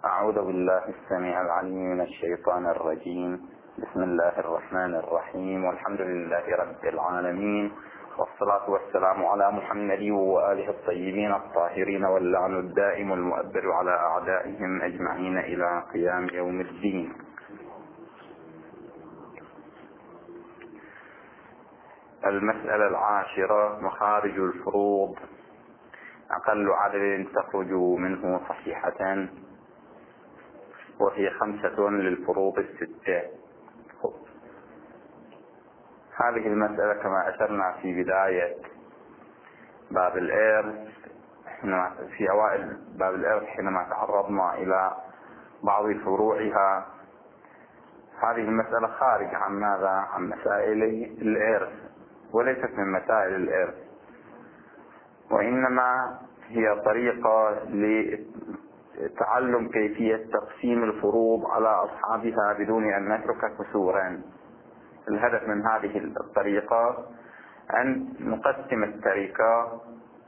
أعوذ بالله السميع العليم من الشيطان الرجيم. بسم الله الرحمن الرحيم، والحمد لله رب العالمين، والصلاة والسلام على محمد وآله الطيبين الطاهرين، واللعن الدائم المؤبد على أعدائهم أجمعين إلى قيام يوم الدين. المسألة 10: مخارج الفروض. أقل عدد تخرج منه صحيحة، وهي 5 للفروض 6. هذه المسألة كما أشرنا في بداية باب الإرث، في أوائل باب الإرث حينما تعرضنا إلى بعض فروعها. هذه المسألة خارج عن ماذا؟ عن مسائل الإرث، وليست من مسائل الإرث، وإنما هي طريقة لتعلم كيفية تقسيم الفروض على أصحابها بدون أن نترك كسورا. الهدف من هذه الطريقة أن نقسم التركة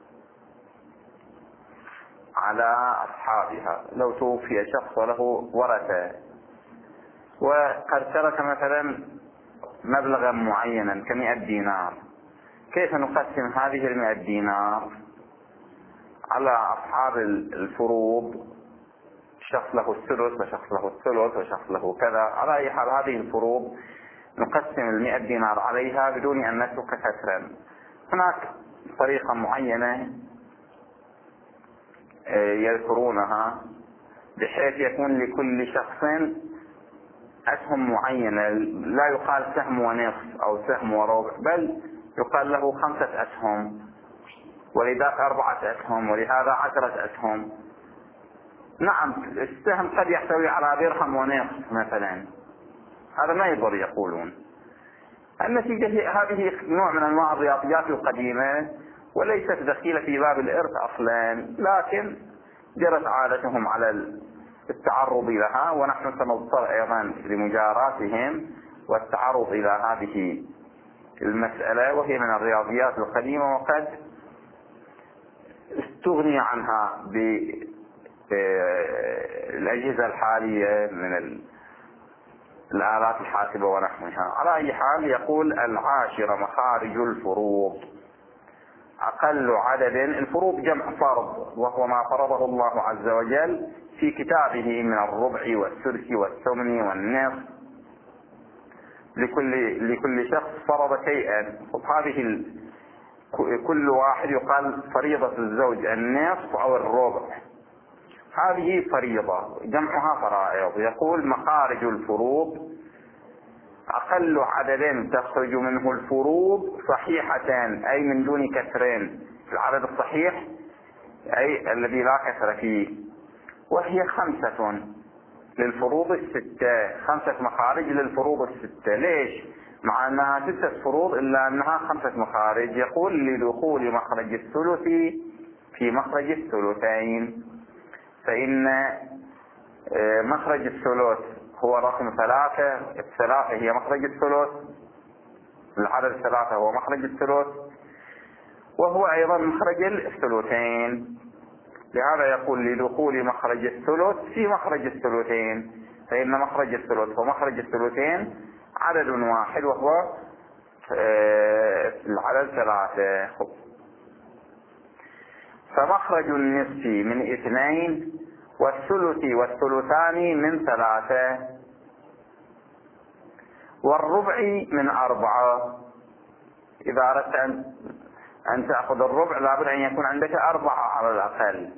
على أصحابها. لو توفي شخص وله ورثة وقد ترك مثلا مبلغا معينا ك100 دينار، كيف نقسم هذه 100 دينار على أصحاب الفروض؟ شخص له الثلث، وشخص له الثلث، وشخص له كذا. على أي حال هذه الفروض نقسم 100 دينار عليها بدون أن نترك كسرا. هناك طريقة معينة يذكرونها بحيث يكون لكل شخص أسهم معينة، لا يقال سهم ونصف أو سهم وربع، بل يقال له 5 أسهم، ولذاك 4 أسهم، ولهذا 10 أسهم. نعم، السهم قد يحتوي على درهم ونصف مثلا، هذا ما يضر يقولون. النتيجة هذه نوع من أنواع الرياضيات القديمة، وليست دخيلة في باب الإرث أصلا، لكن جرت عادتهم على التعرض لها، ونحن سنضطر أيضا لمجاراتهم والتعرض إلى هذه المسألة، وهي من الرياضيات القديمة، وقد استغني عنها بالأجهزة الحالية من الآلات الحاسبة ونحوها. على أي حال، يقول 10: مخارج الفروض. أقل عدد الفروض جمع فرض، وهو ما فرضه الله عز وجل في كتابه من الربع والثلث والثمن والنصف. لكل شخص فرض شيئا. هذه كل واحد يقال فريضة الزوج النصف أو الربع، هذه فريضة جمعها فرائض. يقول مخارج الفروض: أقل عدد تخرج منه الفروض صحيحة، أي من دون كسرين، العدد الصحيح أي الذي لا كسر فيه، وهي 5 للفروض 6. 5 مخارج للفروض 6. ليش؟ مع أنها 6 فروض إلا أنها 5 مخارج. يقول لدخول مخرج الثلث في مخرج الثلثين، فإن مخرج الثلث هو رقم 3. 3 هي مخرج الثلث، العدد 3 هو مخرج الثلث، وهو أيضا مخرج الثلثين. لهذا يقول لدخول مخرج الثلث في مخرج الثلثين، فإن مخرج الثلث ومخرج الثلثين عدد واحد، وهو العدد 3. فمخرج النصف من 2، والثلث والثلثان من 3، والربع من 4. إذا أردت أن تأخذ الربع لابد أن يكون عندك 4 على الأقل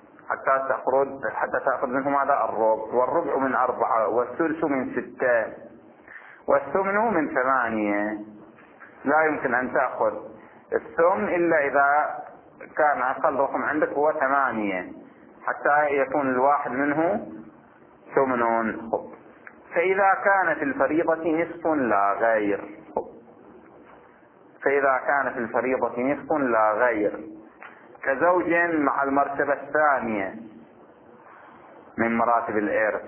حتى تأخذ منه ماذا؟ الربع. والربع من 4، والثلث من 6، والثمن من 8. لا يمكن أن تأخذ الثمن إلا إذا كان أقل رقم عندك هو 8، حتى يكون الواحد منه ثمن. فإذا كانت الفريضة نصف لا غير، فإذا كانت الفريضة نصف لا غير، كزوج مع المرتبة الثانية من مراتب الإرث،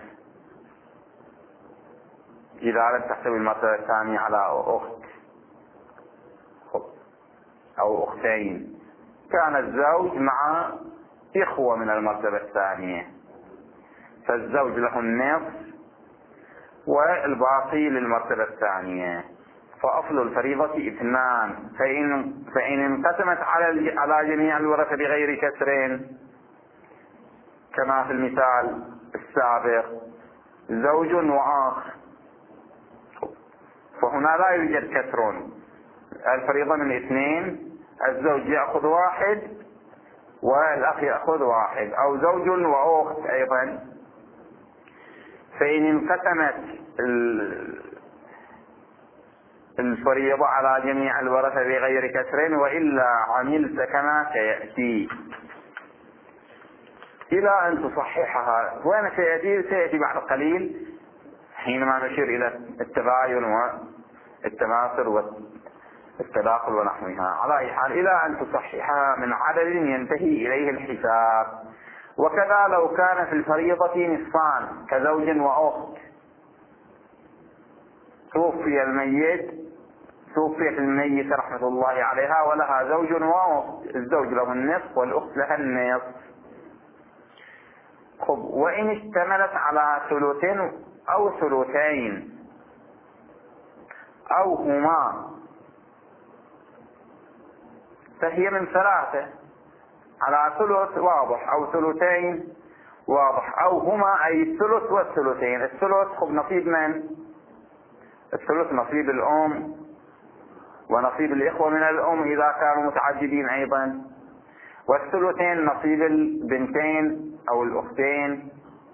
إذا لم تحتوي المرتبة الثانية على أخت أو أختين، كان الزوج مع إخوة من المرتبة الثانية، فالزوج له النصف والباقي للمرتبة الثانية. فأصل الفريضة 2. فإن انقسمت على جميع الورثة بغير كسر كما في المثال السابق زوج وأخ، فهنا لا يوجد كسر، الفريضة من 2، الزوج يأخذ 1 والأخ يأخذ 1، أو زوج وأخت أيضا. فإن انقسمت الفريضة على جميع الورثة بغير كسر وإلا عملت كما سيأتي إلى أن تصححها. وين سيأتي بعد قليل حينما نشير إلى التباين والتماثل والتداخل ونحوها. على أي حال إلى أن تصححها من عدد ينتهي إليه الحساب. وكذا لو كان في الفريضة نصفان كزوج وأخت، توفيت الميت رحمة الله عليها ولها زوج وأخت، الزوج له النصف والأخت لها النصف. وإن اشتملت على ثلث أو ثلثين أو هما فهي من 3. على ثلث واضح، أو ثلثين واضح، أو هما أي الثلث والثلثين. الثلث نصيب من؟ الثلث نصيب الأم ونصيب الإخوة من الأم إذا كانوا متعددين أيضا، والثلثين نصيب البنتين أو الأختين،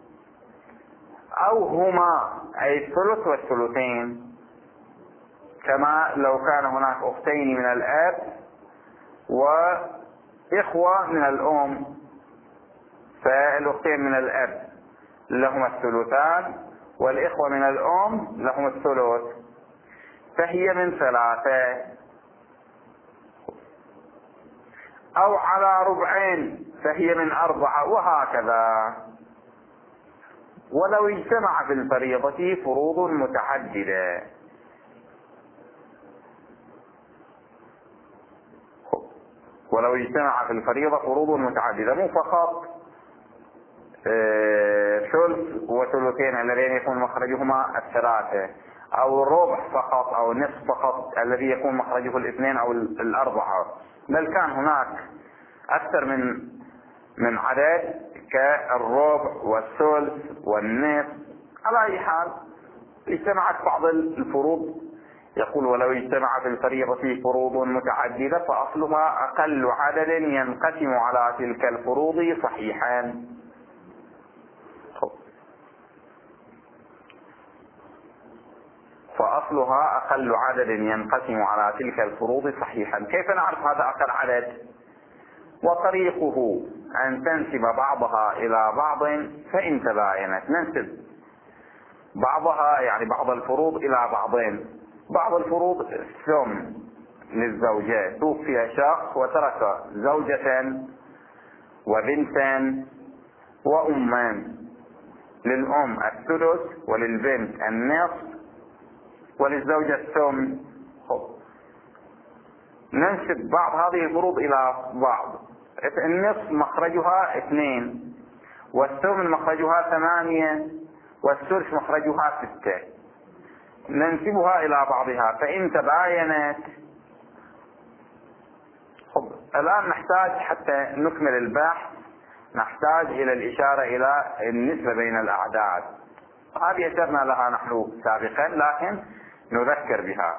أو هما أي الثلث والثلثين، كما لو كان هناك أختين من الأب وإخوة من الأم، فالأختين من الأب لهما الثلثان والإخوة من الأم لهم الثلث، فهي من 3. أو على ربعين فهي من 4، وهكذا. ولو اجتمع في الفريضة فروض متعددة، ولو اجتمع في الفريضة فروض متعددة، مو فقط ثلث وثلثين اللذين يكون مخرجهما 3، أو الربع فقط أو النصف فقط الذي يكون مخرجه 2 أو 4، بل كان هناك أكثر من عدد كالربع والثلث والنصف. على أي حال اجتمعت بعض الفروض، يقول ولو اجتمع في الفريضة فروض متعددة فأصلها أقل عدد ينقسم على تلك الفروض صحيحا. فأصلها أقل عدد ينقسم على تلك الفروض صحيحا. كيف نعرف هذا أقل عدد؟ وطريقه أن تنسب بعضها إلى بعض فإن تباينت. ننسب بعضها يعني بعض الفروض إلى بعضين. بعض الفروض الثم للزوجات، توفي شخص وترك زوجة وبنتا وأمان، للأم الثلث وللبنت النصف وللزوجة الثم. ننسب بعض هذه الفروض إلى بعض. النصف مخرجها 2، والثمن مخرجها 8، والثلث مخرجها 6. ننسبها إلى بعضها فإن تباينت. الآن نحتاج حتى نكمل البحث نحتاج إلى الإشارة إلى النسبة بين الأعداد. هذه أشرنا لها نحن سابقا لكن نذكر بها.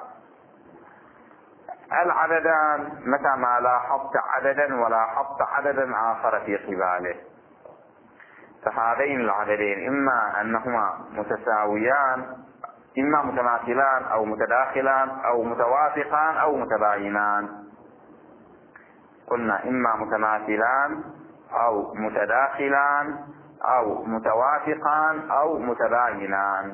العددان متى ما لاحظت عددا ولاحظت عددا آخر في قباله، فهذين العددين إما أنهما متساويان، إما متماثلان أو متداخلان أو متوافقان أو متباينان. قلنا إما متماثلان أو متداخلان أو متوافقان أو متباينان.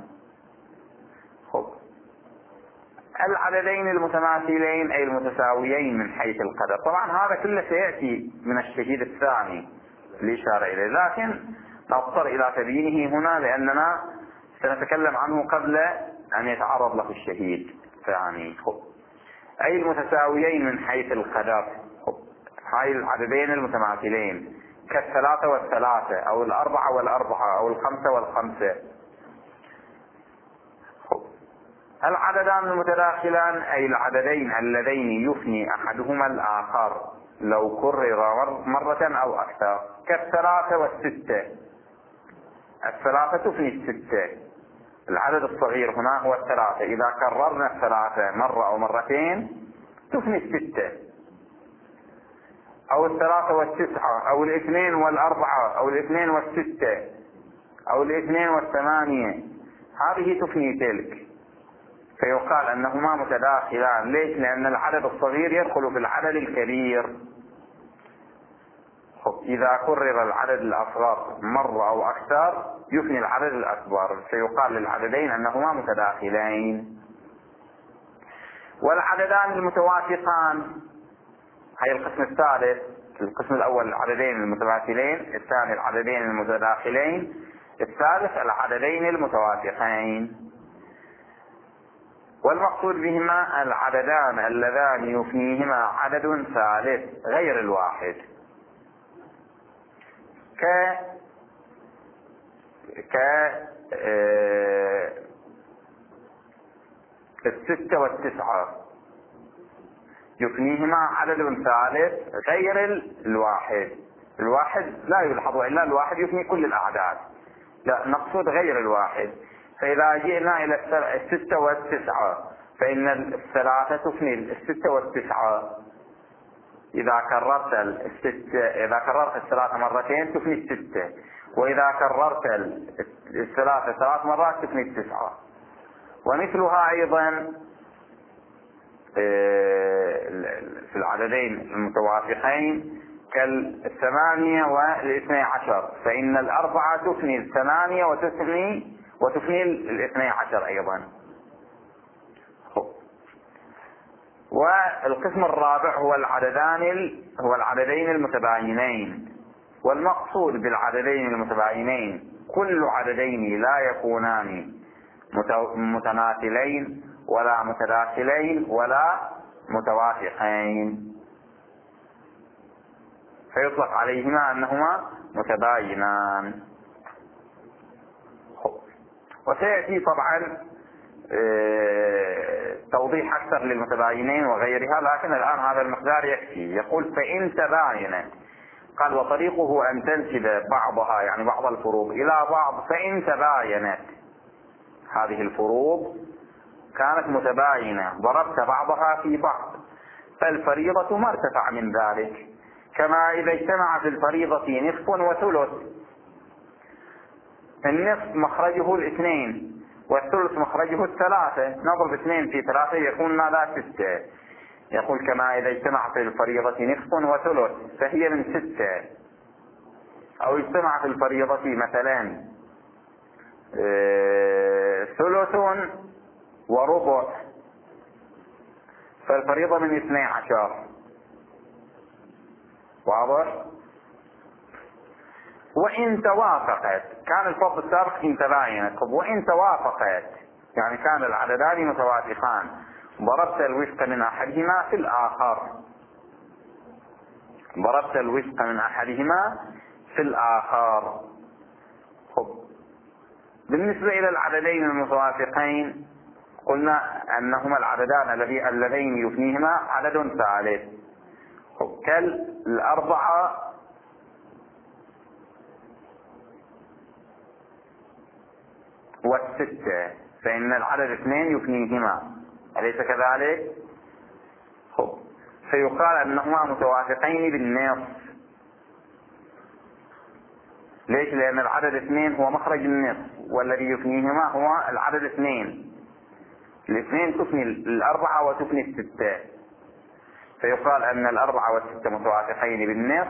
العددين المتماثلين أي المتساويين من حيث القدر، طبعا هذا كله سيأتي من الشهيد الثاني الإشارة إليه، لكن نضطر إلى تبيينه هنا لأننا سنتكلم عنه قبل أن يتعرض له الشهيد الثاني. أي المتساويين من حيث القدر، هاي العددين المتماثلين كالثلاثة والثلاثة أو الأربعة والأربعة أو الخمسة والخمسة. العددان المتداخلان أي العددين اللذين يفني أحدهما الآخر لو كرر مرة أو أكثر، كالثلاثة والستة. الثلاثة تفني الستة، العدد الصغير هنا هو الثلاثة، إذا كررنا الثلاثة مرة أو مرتين تفني الستة، أو الثلاثة والتسعة أو الاثنين والأربعة أو الاثنين والستة أو الاثنين والثمانية، هذه تفني تلك. فيقال أنهما متداخلان. ليش؟ لأن العدد الصغير يدخل في العدد الكبير. إذا كرر العدد الأصغر مرة أو أكثر يفني العدد الأكبر، فيقال للعددين أنهما متداخلين. والعددان المتوافقان هي القسم الثالث. القسم الأول العددين المتماثلين، الثاني العددين المتداخلين، الثالث العددين المتوافقين. والمقصود بهما العددان اللذان يفنيهما عدد ثالث غير الواحد، الستة والتسعة يفنيهما عدد ثالث غير الواحد. الواحد لا يلحظ إلا الواحد يفني كل الأعداد، لا، نقصد غير الواحد. فإذا جئنا إلى الستة والتسعة فإن الثلاثة تفني الستة والتسعة. إذا كررت الثلاثة مرتين تفني الستة، وإذا كررت الثلاثة 3 مرات تفني التسعة. ومثلها أيضا في العددين المتوافقين كالثمانية والاثني عشر، فإن الأربعة تفني الثمانية وتفني الاثني عشر أيضا. والقسم الرابع هو العددين المتباينين. والمقصود بالعددين المتباينين كل عددين لا يكونان متماثلين ولا متداخلين ولا متوافقين، فيطلق عليهما أنهما متباينان. وسيأتي طبعا توضيح أكثر للمتباينين وغيرها، لكن الآن هذا المقدار يكفي. يقول فإن تباينت، قال وطريقه أن تنسب بعضها يعني بعض الفروض إلى بعض. فإن تباينت هذه الفروض كانت متباينة ضربت بعضها في بعض، فالفريضة ما ارتفع من ذلك، كما إذا اجتمع في الفريضة نصف وثلث. النصف مخرجه الاثنين والثلث مخرجه الثلاثة، نضرب 2 في 3 يكون ماذا؟ 6. يقول كما إذا اجتمع في الفريضة نصف وثلث فهي من 6. أو اجتمع في الفريضة مثلا ثلث وربع فالفريضة من 12. واضح؟ وإن توافقت، كان الفرض السابق إن تباينت، وإن توافقت يعني كان العددان متوافقان ضربت الوفق من أحدهما في الآخر. ضربت الوفق من أحدهما في الآخر. بالنسبة إلى العددين المتوافقين قلنا أنهما العددان اللذين يفنيهما عدد ثالث، كالأربعة والستة، فإن العدد 2 يفنيهما، أليس كذلك؟ فيقال أنهما متوافقين بالنصف. ليش؟ لأن العدد 2 هو مخرج النصف، والذي يفنيهما هو العدد 2. الاثنين تفني الأربعة وتفني الستة، فيقال أن الأربعة والستة متوافقين بالنصف.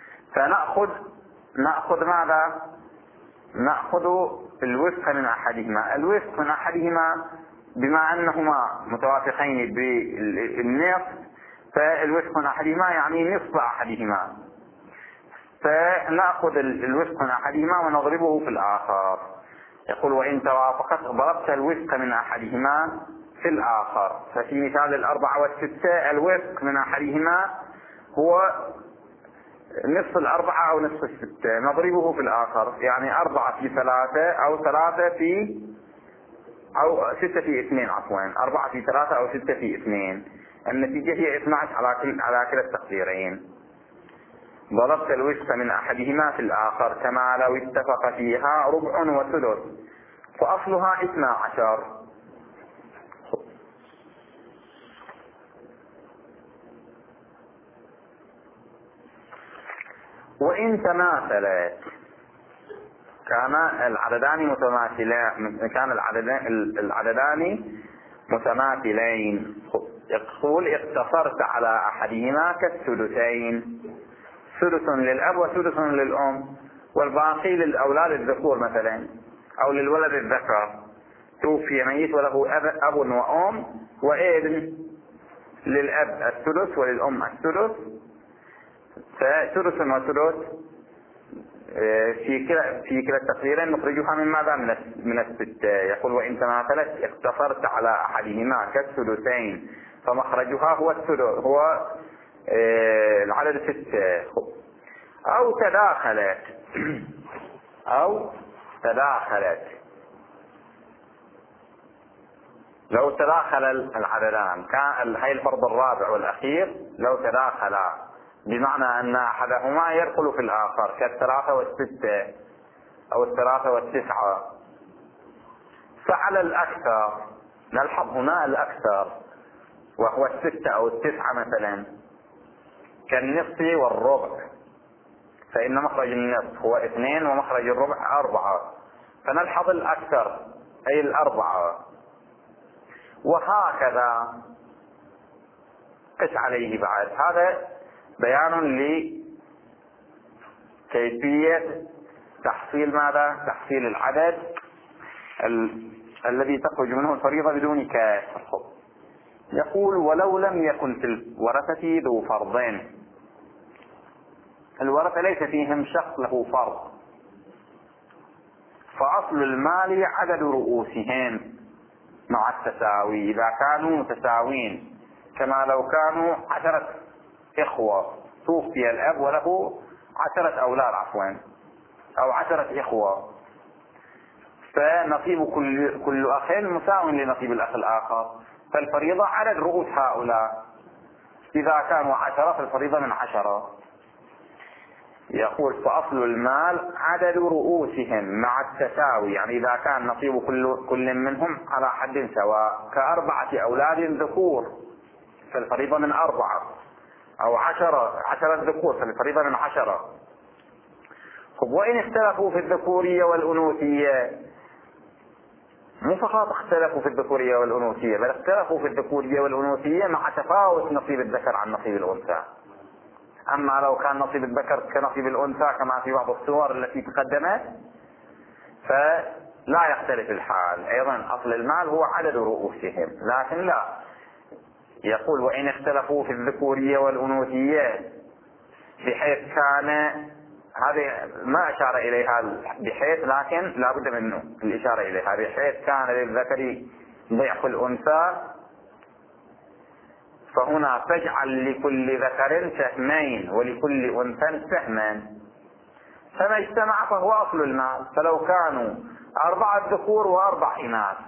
فنأخذ ماذا؟ نأخذ الوفق من أحدهما. الوفق من أحدهما بما أنهما متوافقين بالنصف، فالوفق من أحدهما يعني نصف أحدهما، فنأخذ الوفق من أحدهما ونضربه في الآخر. يقول وإن توافقت ضربت الوفق من أحدهما في الآخر. ففي مثال الأربعة والستة الوفق من أحدهما هو نصف الأربعة أو نصف الستة نضربه في الآخر، يعني 4 في 3 أو 3 في أو 6 في 2 عفوا، 4 في 3 أو 6 في 2. النتيجة هي 12 على كلا التقديرين. ضربت الوسط من أحدهما في الآخر كما لو اتفق فيها ربع وثلث، فأصلها 12. وإن تماثلت كان العددان متماثلين. يقول اقتصرت على أحدهما كالثلثين، ثلث للأب وثلث للأم، والباقي للأولاد الذكور مثلا، أو للولد الذكر توفي ميت وله أب وأم وابن، للأب الثلث وللأم الثلث، فثلث وثلث في كلا التقديرين نخرجها من ماذا؟ من الستة. يقول وإن تماثلت اقتصرت على أحدهما كالثلثين، فمخرجها هو الثلث، هو العدد 6. أو تداخلت لو تداخل العددان، كان هي الفرض الرابع والأخير لو تداخلا، بمعنى أن أحدهما يدخل في الآخر كالثلاثة والستة أو الثلاثة والتسعة، فعلى الأكثر نلحظ هنا الأكثر وهو الستة أو التسعة مثلا، كالنصف والربع، فإن مخرج النصف هو 2 ومخرج الربع 4، فنلحظ الأكثر أي 4. وهكذا قس عليه بعد. هذا بيان لكيفية تحصيل ماذا؟ تحصيل العدد الذي تخرج منه الفريضة بدون كسر. يقول ولو لم يكن في الورثة ذو فرضين، الورثة ليس فيهم شخص له فرض، فأصل المال عدد رؤوسهم مع التساوي إذا كانوا متساوين، كما لو كانوا 10 إخوة، توفي الأب وله 10 أولاد عفوا أو 10 إخوة، فنصيب كل أخ مساو لنصيب الأخ الآخر، فالفريضة عدد رؤوس هؤلاء، إذا كانوا 10 فالفريضة من 10. يقول فأصل المال عدد رؤوسهم مع التساوي، يعني إذا كان نصيب كل منهم على حد سواء، ك4 أولاد ذكور فالفريضة من 4، أو 10 ذكور فالفريضة من 10. وإن اختلفوا في الذكورية والأنوثية، مو فقط اختلفوا في الذكورية والأنوثية، بل اختلفوا في الذكورية والأنوثية مع تفاوت نصيب الذكر عن نصيب الأنثى. أما لو كان نصيب الذكر كنصيب الأنثى كما في بعض الصور التي تقدمت فلا يختلف الحال، أيضا أصل المال هو عدد رؤوسهم. لكن لا، يقول وإن اختلفوا في الذكورية والأنوثية بحيث كان، هذه ما أشار إليها بحيث، لكن لا بد منه الإشارة إليها، بحيث كان للذكر ضعف الأنثى، فهنا تجعل لكل ذكر سهمين ولكل أنثى سهما، فما اجتمع فهو أصل المال. فلو كانوا 4 ذكور و4 إناث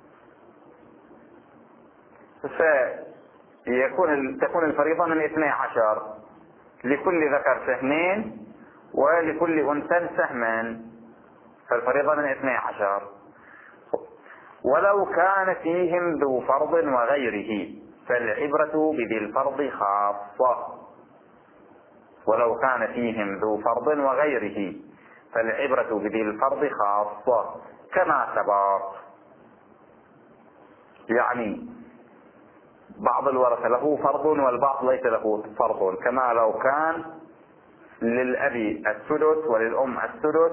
تكون الفريضة من 12، لكل ذكر سهمين ولكل أنثى سهما، فالفريضة من 12. ولو كان فيهم ذو فرض وغيره فالعبرة بذي الفرض خاصة. ولو كان فيهم ذو فرض وغيره فالعبرة بذي الفرض خاصة كما سبق. يعني بعض الورثة له فرض والبعض ليس له فرض، كما لو كان للأب الثلث وللأم الثلث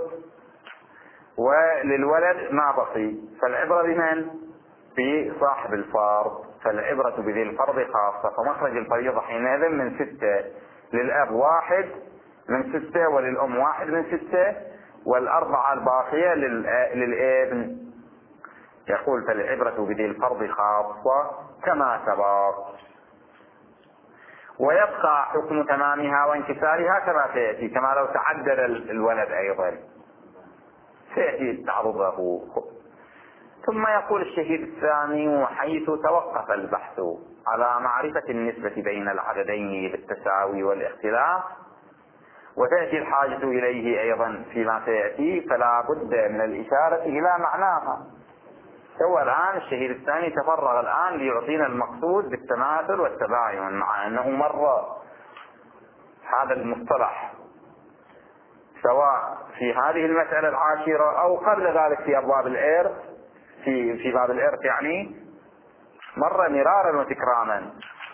وللولد ما بقي، فالعبرة بمن؟ بصاحب الفرض، فالعبرة بذي الفرض خاصة. فمخرج الفريضة حينئذ من 6، للأب 1 من 6 وللأم 1 من 6 وال4 الباقية للابن. يقول فالعبرة بذي الفرض خاصة كما سبق. ويبقى حكم تمامها وانكسارها كما سيأتي، كما لو تعدد الولد أيضا سيأتي تعرضه. ثم يقول الشهيد الثاني: حيث توقف البحث على معرفة النسبة بين العددين بالتساوي والاختلاف، وتأتي الحاجة إليه أيضا فيما سيأتي، فلا بد من الإشارة إلى معناها. هو الآن الشهيد الثاني تفرغ الآن ليعطينا المقصود بالتماثل والتباين، مع أنه مر هذا المصطلح سواء في هذه المسألة العاشرة أو قبل ذلك في أبواب الإرث، في باب الإرث يعني مر مرارا وتكراما.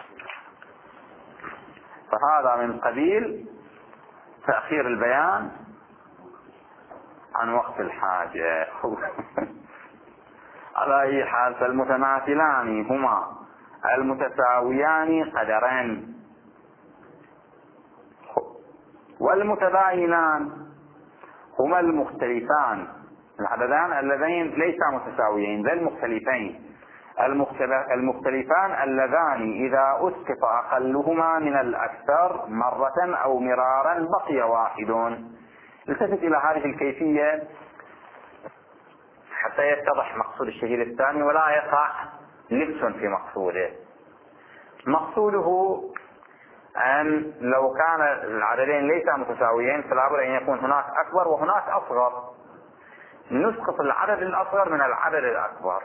فهذا من قبيل تأخير البيان عن وقت الحاجة. على أي حال، فالمتماثلان هما المتساويان قدرين، والمتباينان هما المختلفان، العددان اللذين ليسا متساويين بل مختلفين. المختلفان اللذان إذا أسقط أقلهما من الأكثر مرة أو مرارا بقي واحد. التفت إلى هذه الكيفية حتى يتضح مقصود الشهيد الثاني ولا يقع لبس في مقصوده. مقصوده أن لو كان العددين ليسا متساويين فلا بد أن يكون هناك أكبر وهناك أصغر، نسقط العدد الأصغر من العدد الأكبر.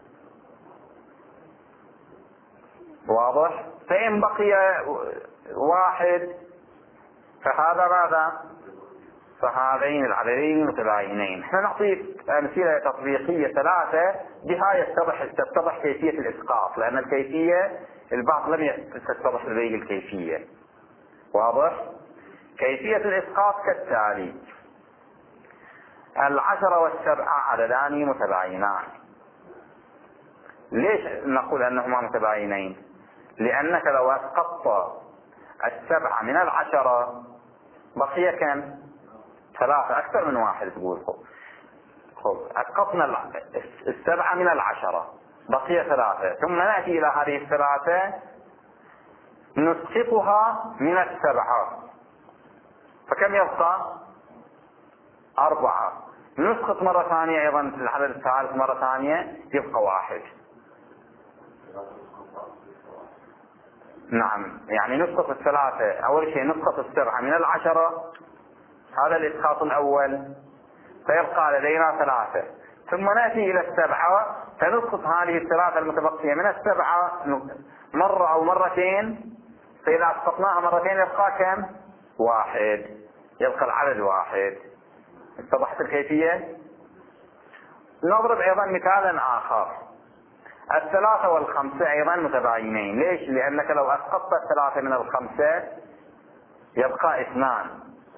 واضح؟ فإن بقي واحد فهذا ماذا؟ فهذين العددين متباينين. احنا نعطي أمثلة تطبيقية ثلاثة بها تتضح كيفية الإسقاط، لأن الكيفية البعض لم تتضح لديه الكيفية. واضح؟ كيفية الإسقاط كالتالي: 10 و7 عددان متباينان. ليش نقول أنهما متباينين؟ لأنك لو أسقطت 7 من 10 بقي كم؟ 3، أكثر من واحد. تقول خب أسقطنا 7 من 10 بقي 3، ثم نأتي إلى هذه 3 نسقطها من 7 فكم يبقى؟ 4. نسقط مرة ثانية أيضا في العدد الثالث مرة ثانية يبقى 1. نعم، يعني نسقط 3. أول شيء نسقط 7 من 10، هذا الإسقاط الأول، فيبقى لدينا 3. ثم نأتي إلى 7 فنسقط هذه 3 المتبقية من 7 مرة أو مرتين، فإذا أسقطناها مرتين يبقى كم؟ 1، يبقى العدد 1. اتضحت الكيفية؟ نضرب أيضا مثالا آخر: 3 و5 أيضا متباينين. ليش؟ لأنك لو أسقطت 3 من 5 يبقى 2.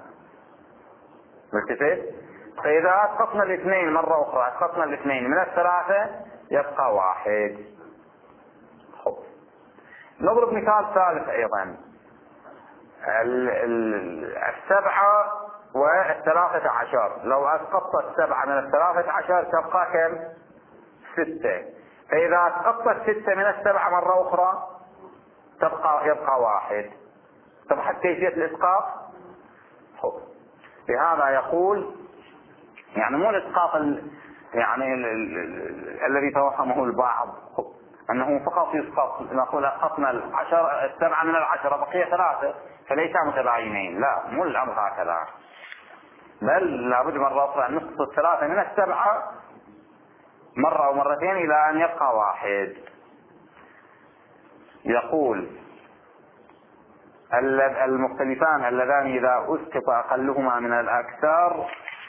ملتفت؟ فإذا أسقطنا 2 مرة أخرى، أسقطنا 2 من 3 يبقى 1. خب نضرب مثال ثالث أيضا: 7 و13. لو أسقطت 7 من 13 تبقى كم؟ 6. فإذا أسقطت 6 من 7 مرة أخرى يبقى 1. تضحت كيفية الإسقاط؟ بهذا يقول يعني مو الإسقاط يعني الذي توهمه البعض أنه فقط يسقط، نقول أسقطنا 7 من 10 بقي 3 فليس متباينين. لا، مو الأمر هكذا، بل لابد مرة أخرى أن نسقط 3 من 7 مرة أو مرتين إلى أن يبقى 1. يقول: المختلفان اللذان إذا أسقط أقلهما من الأكثر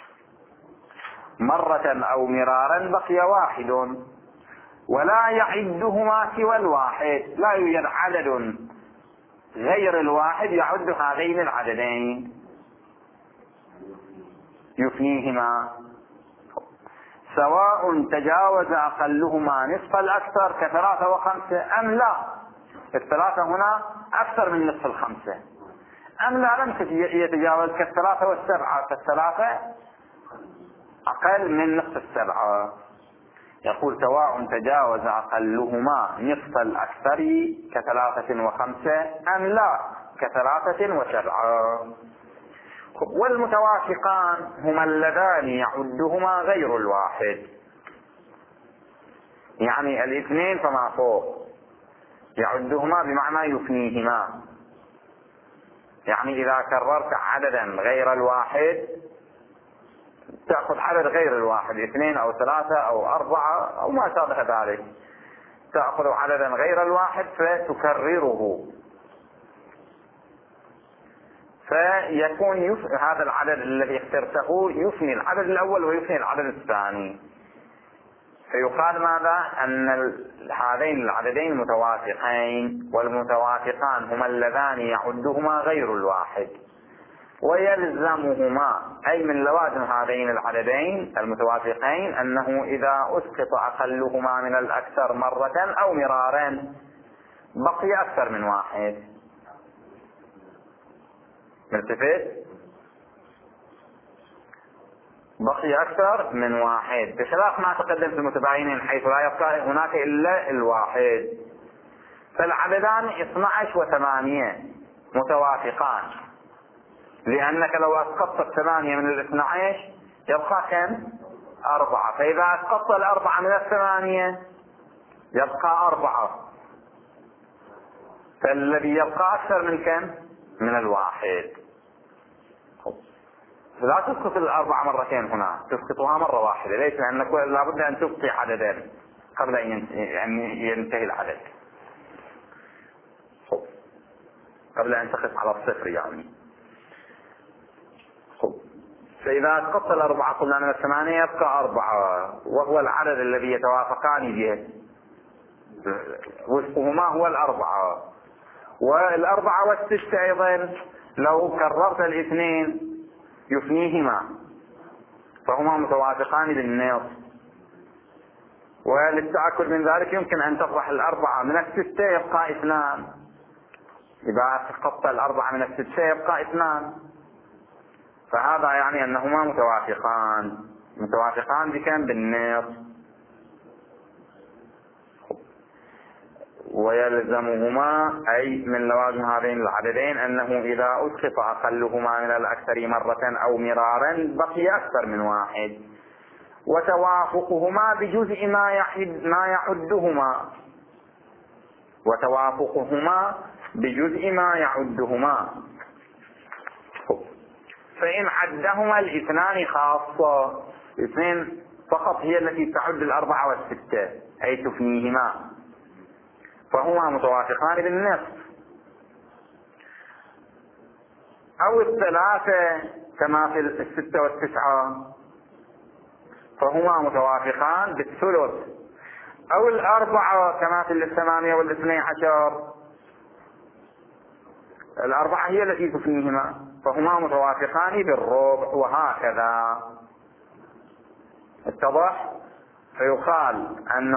مرة أو مرارا بقي 1، ولا يعدهما سوى 1. لا يوجد عدد غير 1 يعد هذين العددين يفنيهما، سواء تجاوز أقلهما نصف الأكثر ك3 و5 أم لا. 3 هنا أكثر من نصف 5، أم لا لم يتجاوز ك3 و7، ك3 أقل من نصف 7. يقول سواء تجاوز أقلهما نصف الأكثر ك3 و5 أم لا ك3 و7. والمتوافقان هما اللذان يعدهما غير الواحد، يعني الاثنين فما فوق يعدهما بمعنى يفنيهما. يعني إذا كررت عددا غير الواحد تأخذ عدد غير الواحد، 2 أو 3 أو 4 أو ما شابه ذلك، تأخذ عددا غير الواحد فتكرره، فيكون هذا العدد الذي اخترته يفني العدد الأول ويفني العدد الثاني. فيقال ماذا؟ أن هذين العددين متوافقين، والمتوافقان هما اللذان يعدهما غير الواحد، ويلزمهما أي من لوازم هذين العددين المتوافقين أنه إذا أسقط أقلهما من الأكثر مرة أو مرارا بقي أكثر من واحد. ملتفت؟ بقي أكثر من واحد، بخلاف ما تقدم في المتباينين حيث لا يبقى هناك إلا الواحد. فالعددان 12 و8 متوافقان، لأنك لو أسقطت 8 من 12 يبقى كم؟ 4، فإذا أسقطت 4 من 8 يبقى 4، فالذي يبقى أكثر من كم؟ من الواحد. لا تسقط 4 مرتين هنا، تسقطها مرة واحدة. ليش؟ لأنك لابد أن تبقي عددا قبل أن ينتهي العدد، قبل أن تقف على الصفر يعني. فإذا أسقطت 4 قلنا من 8 يبقى 4، وهو العدد الذي يتوافقان به، وفقهما هو 4. وال4 وال6 أيضا لو كررت 2 يفنيهما، فهما متوافقان بالنصف. وللتأكد من ذلك يمكن أن تطرح 4 من 6 يبقى 2، إذا أسقطت 4 من 6 يبقى 2، فهذا يعني أنهما متوافقان بكم؟ بالنصف. ويلزمهما أي من لوازم هذين العددين أنه إذا أسقط أقلهما من الأكثر مرة أو مرارا بقي أكثر من واحد، وتوافقهما بجزء ما يعدهما، فإن عدهما 2 خاصة، 2 فقط هي التي تعد 4 و6 أي تفنيهما، فهما متوافقان بالنصف. أو 3 كما في 6 و9 فهما متوافقان بالثلث. أو 4 كما في 8 و12 ال4 هي التي تفنيهما، فهما متوافقان بالربع، وهكذا. اتضح؟ فيقال أن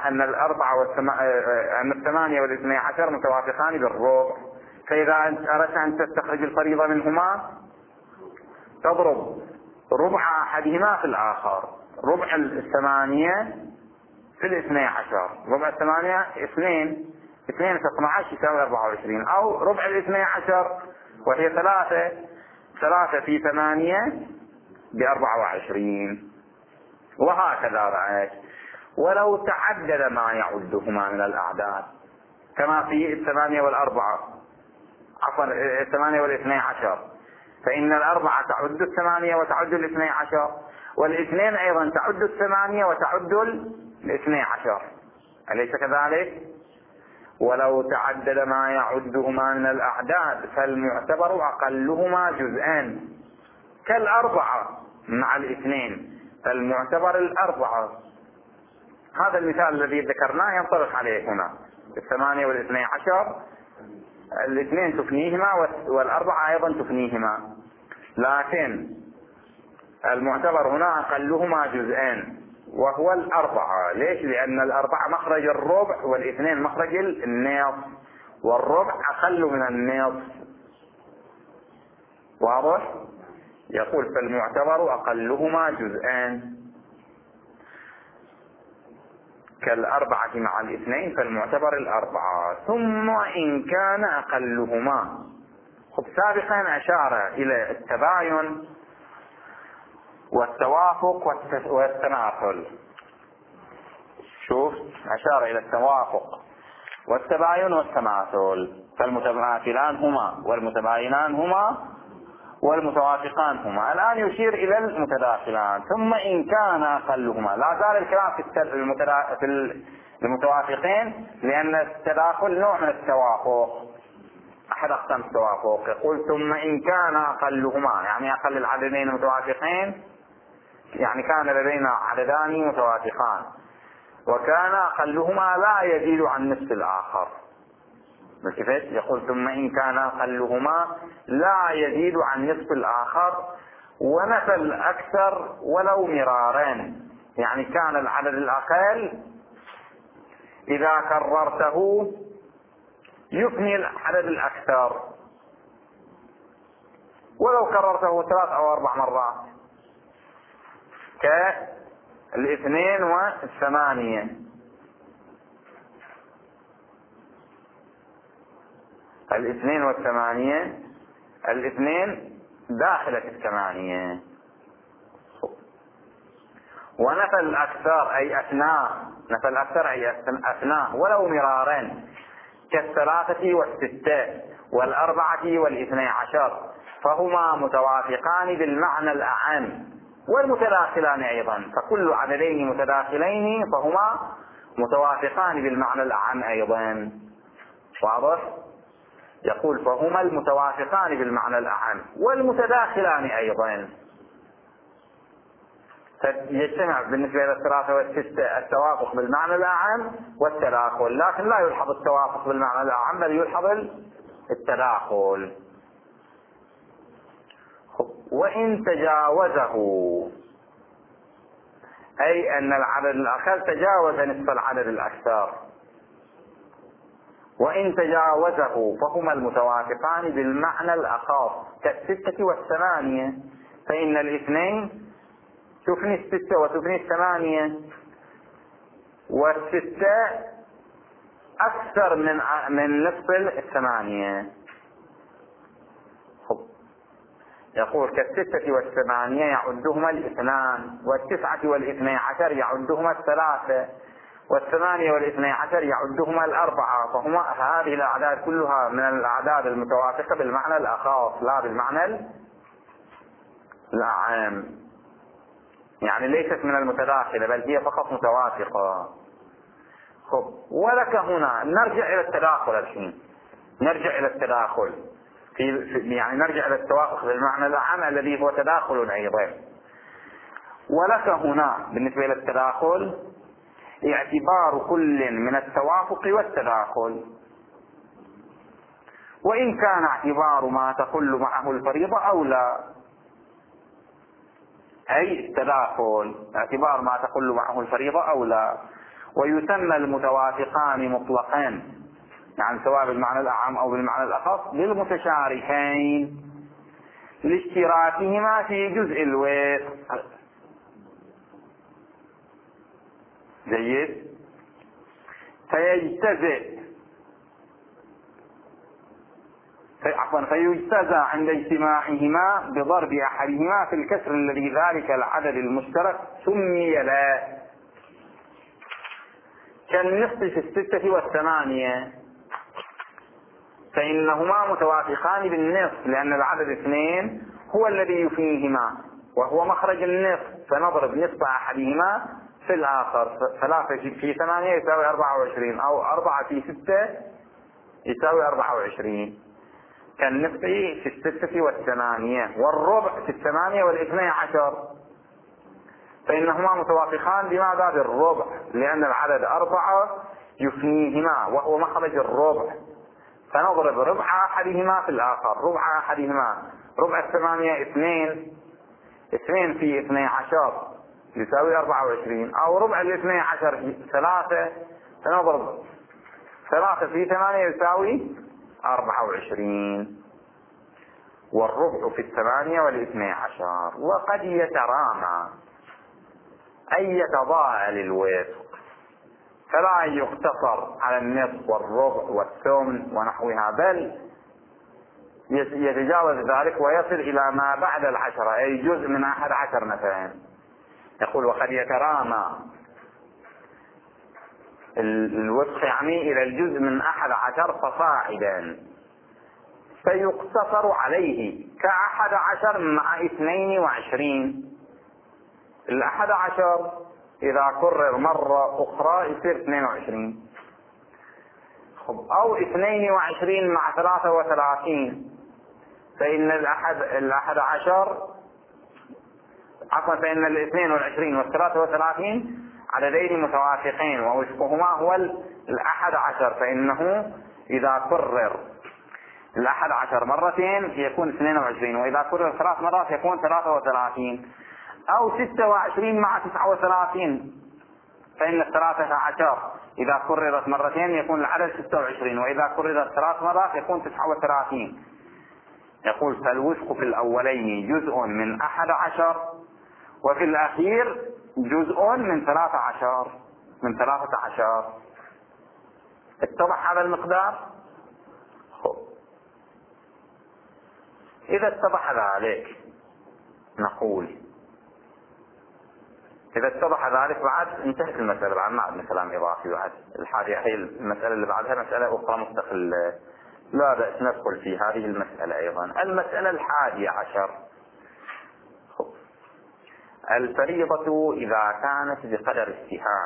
8 و12 متوافقان بالربع، فإذا أردت أن تستخرج الفريضة منهما تضرب ربع أحدهما في الآخر. ربع 8 في 12، ربع 8 2 في 12 يساوي 24، أو ربع 12 وهي 3 في 8 ب24، وهكذا رأيت. ولو تعدد ما يعدهما من الأعداد كما في 8 و4 عفوا 8 و12، فإن 4 تعد 8 وتعد 12، والاثنين أيضا تعد 8 وتعد 12، أليس كذلك؟ ولو تعدد ما يعدهما من الأعداد فالمعتبر أقلهما جزءان كال4 مع 2، فالمعتبر 4. هذا المثال الذي ذكرناه ينطبق عليه هنا. 8 و12 الاثنين تفنيهما وال4 أيضا تفنيهما، لكن المعتبر هنا أقلهما جزءان وهو 4. ليش؟ لأن 4 مخرج الربع والاثنين مخرج النصف، والربع أقل من النصف. واضح؟ يقول فالمعتبر أقلهما جزءان. كالأربعة مع الاثنين فالمعتبر الأربعة، ثم إن كان أقلهما. سابقا أشار إلى التباين والتوافق والتماثل. شوف، أشار إلى التوافق والتباين والتماثل، فالمتماثلان هما والمتباينان هما والمتوافقان هما. الآن يشير إلى المتداخلان، ثم إن كان أقلهما. لا زال الكلام في المتوافقين، لأن التداخل نوع من التوافق، أحد أقسام التوافق. يقول ثم إن كان أقلهما، يعني أقل العددين المتوافقين، يعني كان لدينا عددان متوافقان وكان أقلهما لا يزيد عن نصف الآخر. كيف يقول ثم إن كان أقلهما لا يزيد عن نصف الآخر، ونفى الأكثر ولو مرارين. يعني كان العدد الأقل إذا كررته يفني العدد الأكثر ولو كررته 3 أو 4 مرات، كالاثنين والثمانية. الاثنين والثمانية، الاثنين داخلة الثمانية. ونفى الأكثر أي أثناء، نفى الأكثر أي أثناء ولو مرارين، كالثلاثة والستة والأربعة والاثني عشر، فهما متوافقان بالمعنى الأعم والمتداخلان أيضا. فكل عددين متداخلين فهما متوافقان بالمعنى الأعم أيضا. واضح؟ يقول فهما المتوافقان بالمعنى الأعم والمتداخلان أيضا. يجتمع بالنسبة إلى الثلاثة والستة التوافق بالمعنى الأعم والتداخل، لكن لا يلحظ التوافق بالمعنى الأعم بل يلحظ التداخل. وإن تجاوزه، أي أن العدد الأقل تجاوز نصف العدد الأكثر. وإن تجاوزه فهما المتوافقان بالمعنى الأخص، كالستة والثمانية، فإن الاثنين تفني الستة وتفني الثمانية، والستة أكثر من نصف الثمانية. يقول كالستة والثمانية يعدهما الاثنان، والتسعة والاثني عشر يعدهما الثلاثة، والثمانية والاثني عشر يعدهما الأربعة. فهما هذه الأعداد كلها من الأعداد المتوافقة بالمعنى الأخص لا بالمعنى الأعم، يعني ليست من المتداخلة بل هي فقط متوافقة. ولك هنا نرجع إلى التداخل الحين، نرجع إلى التداخل يعني نرجع إلى التوافق بالمعنى الأعم الذي هو تداخل أيضا. ولك هنا بالنسبة إلى التداخل اعتبار كل من التوافق والتداخل، وإن كان اعتبار ما تخل معه الفريضة أولى، أي التداخل اعتبار ما تخل معه الفريضة أولى. ويسمى المتوافقان مطلقين، يعني سواء بالمعنى الأعم أو بالمعنى الأخص، للمتشاركين لاشتراكهما في جزء الوتر. جيد. فيجتزى عند اجتماعهما بضرب أحدهما في الكسر الذي ذلك العدد المشترك سمي له، كالنصف في الستة والثمانية، فإنهما متوافقان بالنصف لأن العدد اثنين هو الذي يفنيهما وهو مخرج النصف، فنضرب نصف أحدهما في الآخر. 3 في 8 يساوي 24، أو 4 في 6 يساوي 24، كالنصف في الستة والثمانية، والربع في 8 والاثني عشر، فإنهما متوافقان بماذا؟ بالربع، لأن العدد 4 يفنيهما وهو مخرج الربع، فنضرب ربع أحدهما في الآخر. ربع أحدهما ربع 8 2 في 12 يساوي 24، أو ربع 12 3، فنضرب 3 في 8 يساوي 24، والربع في 8 وال12. وقد يترامى أي يتضاءل الوفق، فلا يقتصر على النصف والربع والثمن ونحوها، بل يتجاوز ذلك ويصل إلى ما بعد 10، أي جزء من 11 مثلا. يقول وقد يترامى الوفق يعني إلى الجزء من 11 فصاعدا، فيقتصر عليه ك11 مع 22. 11 إذا كرر مرة أخرى يصير 22، أو 22 مع 33، فإن فإن 22 وال33 عددين متوافقين، ووفقهما هو 11، فإنه إذا كرر 11 مرتين يكون 22، وإذا كرر 3 مرات يكون 33، أو 26 مع 39، فإن 13 إذا كررت مرتين يكون العدد 26، وإذا كررت 3 مرات يكون 39. يقول فالوفق في الأولين جزء من 11، وفي الأخير جزء من 13. اتضح هذا المقدار؟ إذا اتضح ذلك نقول إذا اتضح ذلك بعد انتهت المسألة، بعد ما عندنا كلام إضافي. بعد الحاجة هي المسألة اللي بعدها مسألة أخرى مستقلة، لا بأس ندخل في هذه المسألة أيضا. المسألة 11، الفريضة إذا كانت بقدر السهام.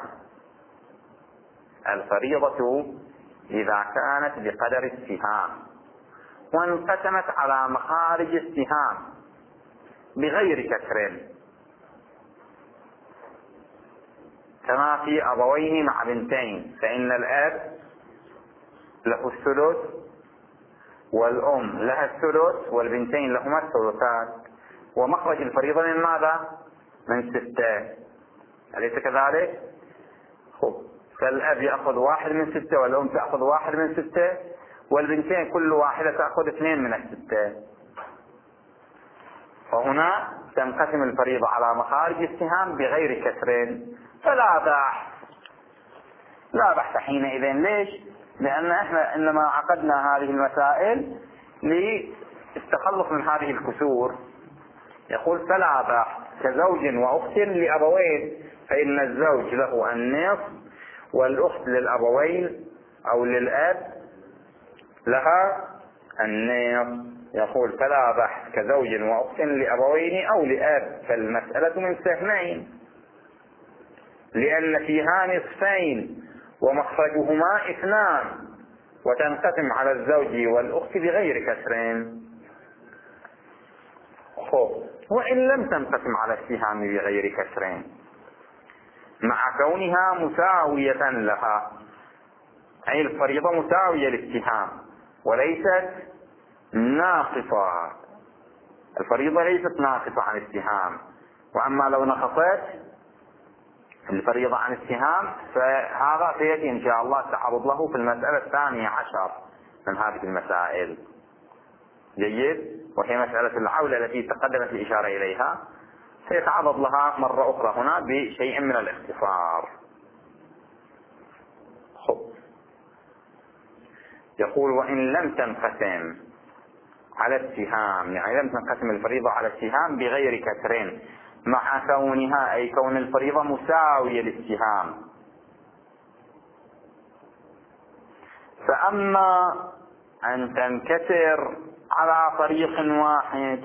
الفريضة إذا كانت بقدر السهام وانقسمت على مخارج السهام بغير كسر، كما في أبوين مع بنتين، فإن الأب له الثلث والأم لها الثلث والبنتين لهما الثلثات، ومخرج الفريضة من ماذا؟ من 6، أليس كذلك؟ فالأب يأخذ 1 من 6 والأم تأخذ 1 من 6 والبنتين كل واحدة تأخذ 2 من 6. فهنا تنقسم الفريضة على مخارج السهام بغير كسر، فلا بحث. لا بحث حينئذ. ليش؟ لأن احنا إنما عقدنا هذه المسائل للتخلص من هذه الكسور. يقول فلا بحث كزوج وأخت لأبوين، فإن الزوج له النصف والأخت للأبوين أو للأب لها النصف. يقول فلا بحث كزوج وأخت لأبوين أو لأب، فالمسألة من سهمين، لأن فيها نصفين ومخرجهما 2، وتنقسم على الزوج والأخت بغير كسر. وإن لم تنقسم على السهام بغير كسر مع كونها مساوية لها، أي الفريضة مساوية للسهام وليست ناقصة. الفريضة ليست ناقصة عن السهام، وأما لو نقصت الفريضة عن السهام فهذا سيأتي إن شاء الله التعرض له في المسألة 12 من هذه المسائل. جيد. وهي مسألة العولة التي تقدمت الإشارة إليها، سيتعرض لها مرة أخرى هنا بشيء من الاختصار. يقول وإن لم تنقسم على السهام، يعني لم تنقسم الفريضة على السهام بغير كسر مع كونها، أي كون الفريضة مساوية للسهام، فأما أن تنكسر على طريق واحد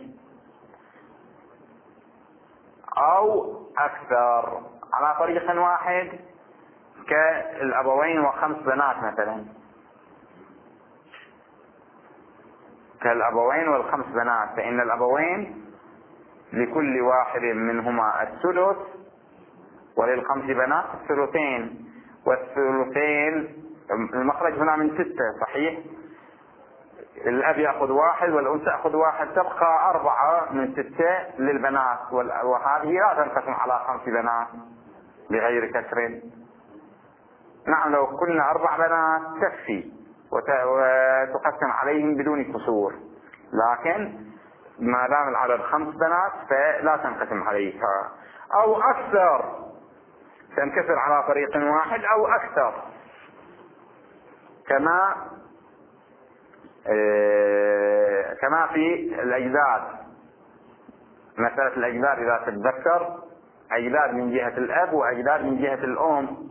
أو أكثر. على طريق واحد كالأبوين و5 بنات مثلا، كالأبوين وال5 بنات، فإن الأبوين لكل واحد منهما الثلث ولل5 بنات الثلثين، والثلثين المخرج هنا من 6 صحيح. الأب يأخذ 1 والأم تأخذ 1، تبقى 4 من 6 للبنات، وهذه لا تنقسم على 5 بنات بغير كسر. نعم لو كنا 4 بنات تكفي وتقسم عليهم بدون كسور، لكن ما دام العدد 5 بنات فلا تنقسم عليها. أو أكثر، تنكسر على فريق واحد أو أكثر، كما في الأجداد. مسألة الأجداد إذا تتذكر، أجداد من جهة الأب وأجداد من جهة الأم،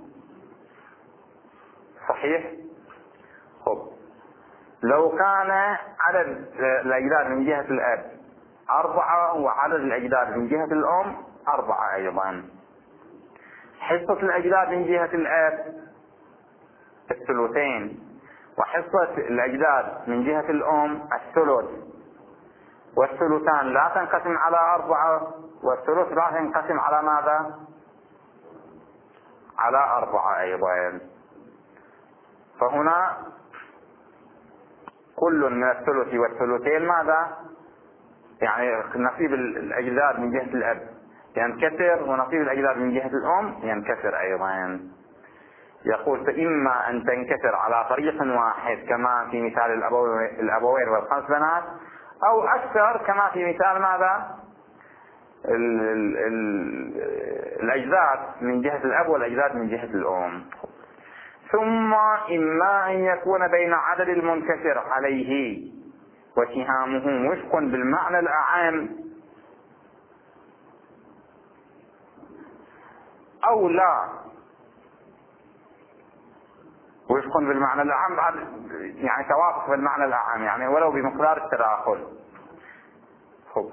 صحيح؟ خب، لو كان عدد الأجداد من جهة الأب 4 وعدد الأجداد من جهة الأم 4 أيضا، حصة الأجداد من جهة الأب الثلثين، وحصة الأجداد من جهة الأم الثلث، والثلثان لا تنقسم على 4، والثلث لا تنقسم على ماذا؟ على 4 أيضا. فهنا كل من الثلث والثلثين ماذا؟ يعني نصيب الأجداد من جهة الأب ينكسر، ونصيب الأجداد من جهة الأم ينكسر أيضا. يقول فإما أن تنكسر على طريق واحد كما في مثال الأبوين والخمس بنات، أو أكثر كما في مثال ماذا؟ الأجداد من جهة الأب والأجداد من جهة الأم. ثم إما أن يكون بين عدد المنكسر عليه وسهامه وفق بالمعنى الأعام، أو لا وفق بالمعنى الأعام، بعد يعني توافق بالمعنى الأعام، يعني ولو بمقدار التداخل. خب،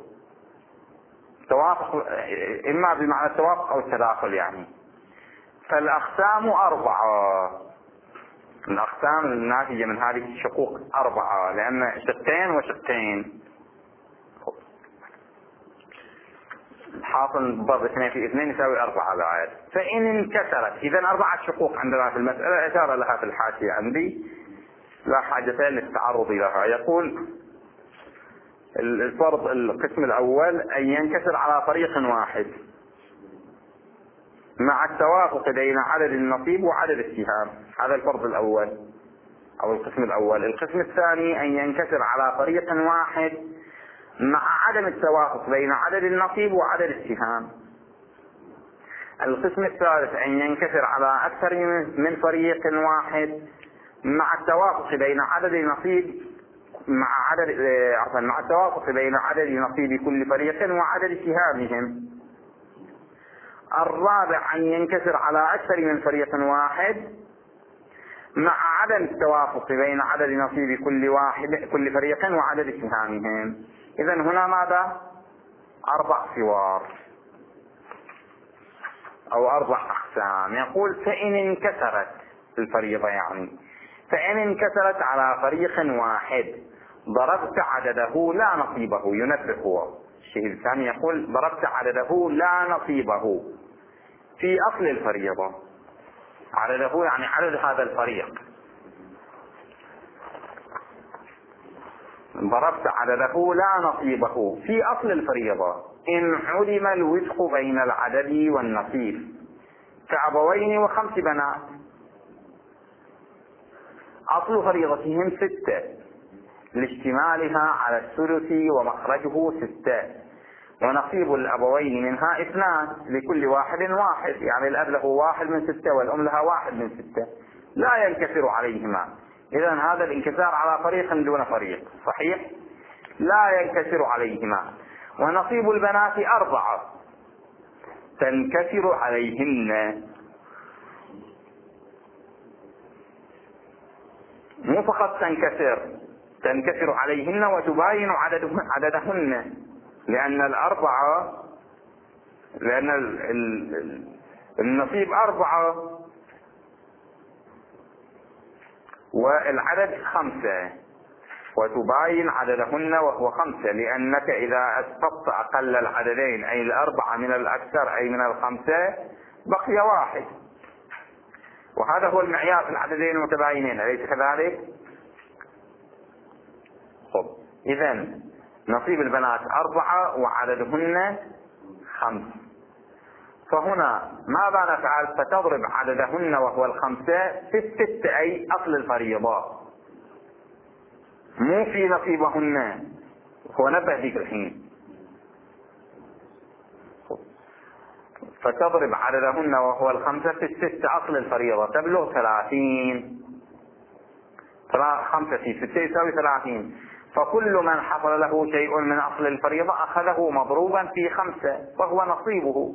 توافق إما بمعنى التوافق أو التداخل يعني. فالأقسام 4، الأقسام الناتجة من هذه الشقوق 4، لأن شقين وشقين. حاصل ضرب 2 في 2 يساوي 4 بعد. فإن انكسرت، إذا 4 شقوق عندنا في المسألة، أشار لها في الحاشية عندي، لا حاجة للتعرض لها. يقول الفرض القسم الأول أن ينكسر على طريق واحد مع التوافق بين عدد النصيب وعدد السهام. هذا الفرض الأول أو القسم الأول. القسم الثاني أن ينكسر على طريق واحد مع عدم التوافق بين عدد النصيب وعدد السهام. القسم الثالث أن ينكسر على أكثر من فريق واحد مع التوافق بين عدد النصيب مع التوافق بين عدد نصيب كل فريق وعدد سهامهم. الرابع أن ينكسر على أكثر من فريق واحد مع عدم التوافق بين عدد نصيب كل فريق وعدد سهامهم. إذا هنا ماذا؟ 4 صور أو 4 أقسام. يقول فإن انكسرت الفريضة، يعني فإن انكسرت على فريق واحد ضربت عدده لا نصيبه. ينبه هو الشيء الثاني، يقول ضربت عدده لا نصيبه في أصل الفريضة. عدده يعني عدد هذا الفريق. ضربت عدده لا نصيبه في أصل الفريضة إن علم الوفق بين العدد والنصيب كأبوين و5 بنات. أصل فريضتهم 6 لاشتمالها على الثلث ومخرجه 6، ونصيب الأبوين منها 2 لكل واحد 1، يعني الأب له 1 من 6 والأم لها 1 من 6، لا ينكسر عليهما. إذا هذا الانكسار على فريق دون فريق، صحيح؟ لا ينكسر عليهما. ونصيب البنات 4 تنكسر عليهن، مو فقط تنكسر عليهن وتباين عددهن، لأن النصيب 4 والعدد 5، وتباين عددهن وهو 5، لأنك إذا أسقطت أقل العددين أي 4 من الأكثر أي من 5 بقي 1، وهذا هو المعيار في العددين المتباينين، أليس كذلك؟ إذا نصيب البنات 4 وعددهن 5. فهنا ماذا نفعل؟ فتضرب عددهن وهو 5 في 6 أي أصل الفريضة، مو في نصيبهن. هو نبه ذيك الحين. فتضرب عددهن وهو الخمسة في الستة أصل الفريضة تبلغ 30. 5 في 6 يساوي 30. فكل من حصل له شيء من أصل الفريضة أخذه مضروبا في 5 وهو نصيبه.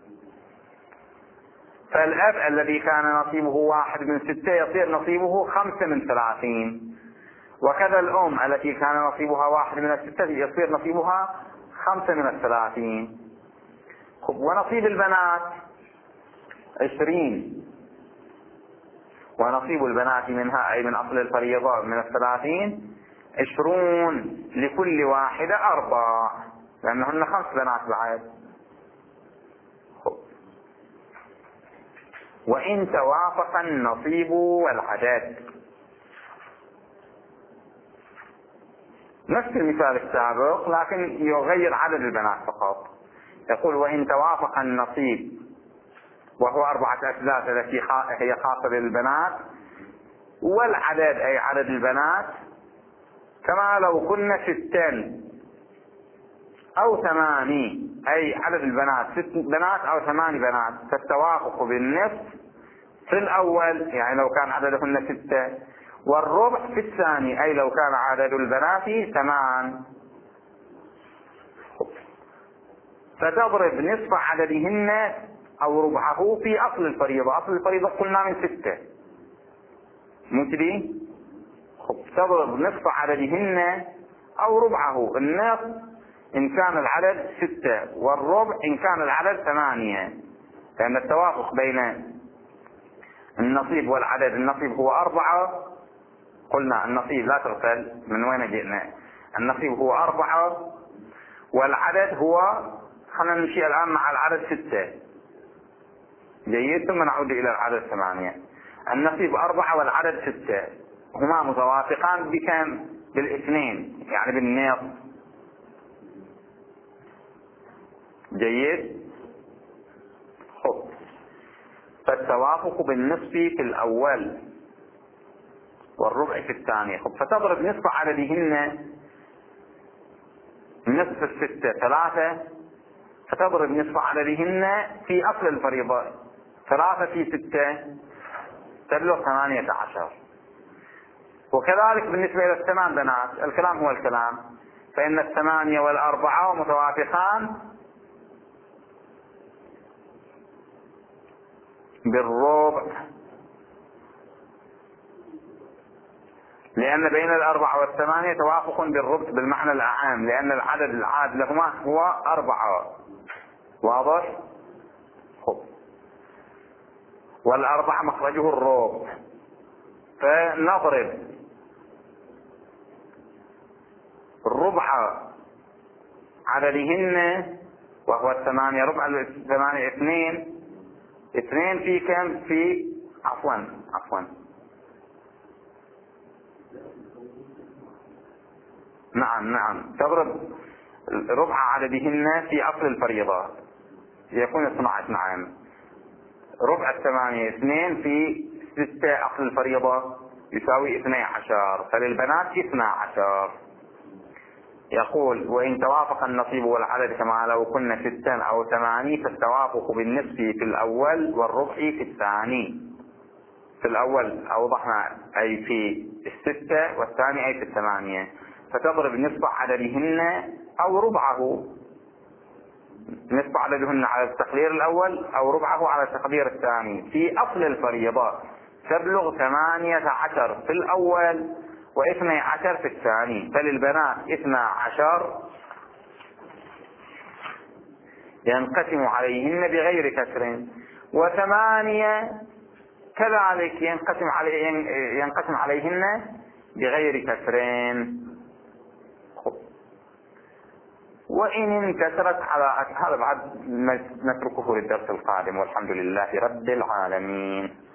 فالأب الذي كان نصيبه 1 من 6 يصير نصيبه 5 من 30. وكذا الأم التي كان نصيبها 1 من 6 يصير نصيبها 5 من 30. ونصيب البنات 20. ونصيب البنات منها أي من أصل الفريضة من 30 20 لكل واحدة 4 لأنهن 5 بنات بعد. وإن توافق النصيب والعدد، نفس المثال السابق لكن يغير عدد البنات فقط. يقول وإن توافق النصيب وهو 4 أثلاث التي هي خاصة بالبنات والعدد أي عدد البنات كما لو كنا 6 أو 8 أي عدد البنات 6 بنات أو 8 بنات، فالتوافق بالنصف في الأول يعني لو كان عددهن 6 والربع في الثاني أي لو كان عدد البنات 8. فتضرب نصف عددهن أو ربعه في أصل الفريضة. أصل الفريضة قلنا من 6 مو كذي؟ تضرب نصف عددهن أو ربعه. النصف إن كان العدد 6 والربع إن كان العدد 8 لأن التوافق بين النصيب والعدد. النصيب هو 4 قلنا النصيب لا تغفل من وين جئنا. النصيب هو 4 والعدد هو خلينا نمشي الآن مع العدد 6 جيد ثم نعود إلى العدد 8. النصيب 4 والعدد 6 هما متوافقان بكم؟ بالاثنين يعني بالنصف. جيد. فالتوافق بالنصف في الأول والربع في الثاني. فتضرب نصف عددهن نصف 6 3 فتضرب نصف عددهن في أصل الفريضة 3 في 6 تبلغ 18. وكذلك بالنسبة إلى 8 بنات الكلام هو الكلام. فإن 8 و4 متوافقان بالربع لأن بين 4 و8 توافق بالربع بالمعنى الأعام لأن العدد العاد لهما هو 4. واضح؟ والأربع مخرجه الربع. فنضرب ربع عددهن وهو 8 ربع 8 2 في كم؟ في عفوا نعم تضرب ربع عددهن في أصل الفريضة يكون 12. نعم ربع 8 2 في 6 أصل الفريضة يساوي 12 فللبنات 12. يقول وإن توافق النصيب والعدد كما لو كنا 6 أو 8 فالتوافق بالنصف في الأول والربع في الثاني. في الأول أوضحنا أي في 6 والثاني أي في 8. فتضرب نصف عددهن أو ربعه. نصف عددهن على التقدير الأول أو ربعه على التقدير الثاني في أصل الفريضة تبلغ 18 في الأول و12 في الثاني. فللبنات 12 ينقسم عليهن بغير كسر و8 كذلك ينقسم عليهن بغير كسر. وإن انكسرت على هذا بعد نتركه للدرس القادم والحمد لله رب العالمين.